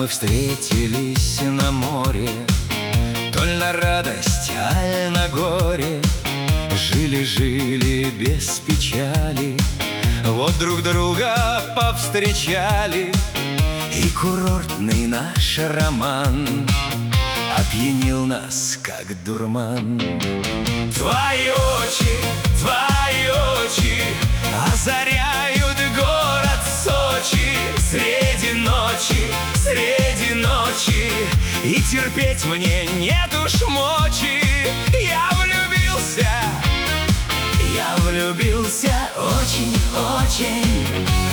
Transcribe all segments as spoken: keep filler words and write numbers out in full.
мы встретились на море, то ли на радость, аль на горе. Жили-жили без печали, вот друг друга повстречали, и курортный наш роман опьянил нас, как дурман. Твои очи, твои очи озаряют город Сочи среди ночи, среди ночи, и терпеть мне нет уж мочи. Я влюбился, я влюбился очень-очень,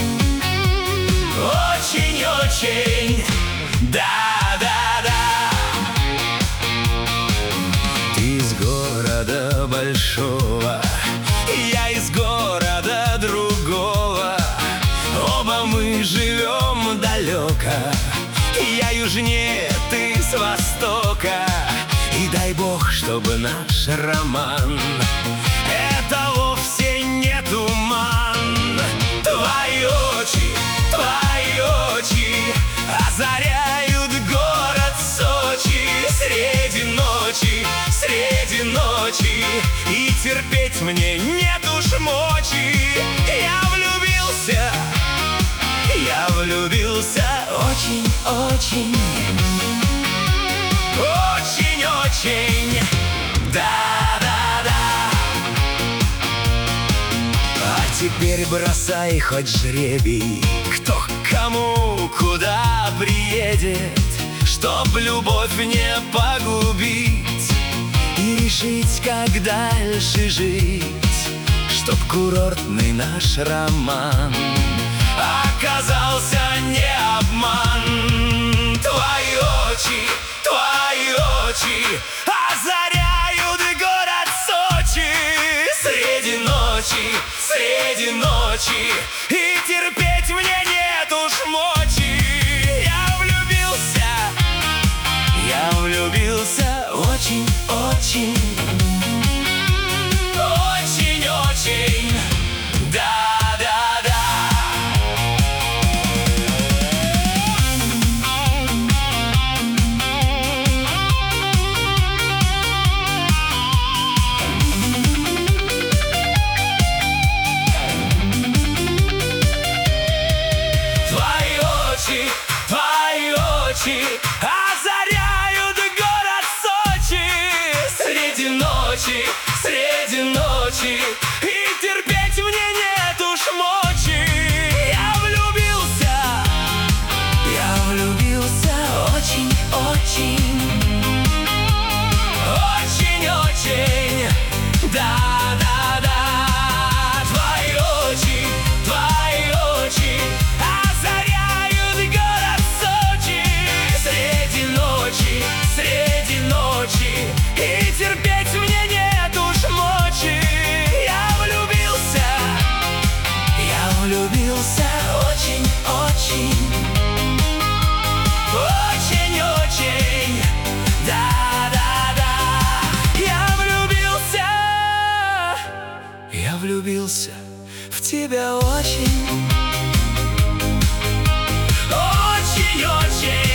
очень-очень, да-да-да. Ты из города большого, я из города другого. Оба мы живем далеко, я южнее, ты с востока. И дай бог, чтобы наш роман это вовсе не туман. Твои очи, твои очи озаряют город Сочи среди ночи, среди ночи, и терпеть мне нет уж мочи. Я влюбился, я влюбился очень-очень, очень-очень, да-да-да. А теперь бросай хоть жребий, кто к кому, куда приедет, чтоб любовь не погубить и решить, как дальше жить, чтоб курортный наш роман оказался не обман. Твои очи, твои очи озаряют город Сочи среди ночи, среди ночи, и терпеть мне нет уж мочи. Я влюбился, я влюбился очень-очень, очень-очень, да. Твои очи озаряют город Сочи среди ночи, среди ночи, и терпеть мне нет уж мочи. Я влюбился, я влюбился очень-очень, очень-очень, да-да-да. Твои очи, твои очи среди ночи, и терпеть мне нет уж мочи. Я влюбился, я влюбился очень-очень, очень-очень, да-да-да. Я влюбился, я влюбился в тебя очень, очень-очень.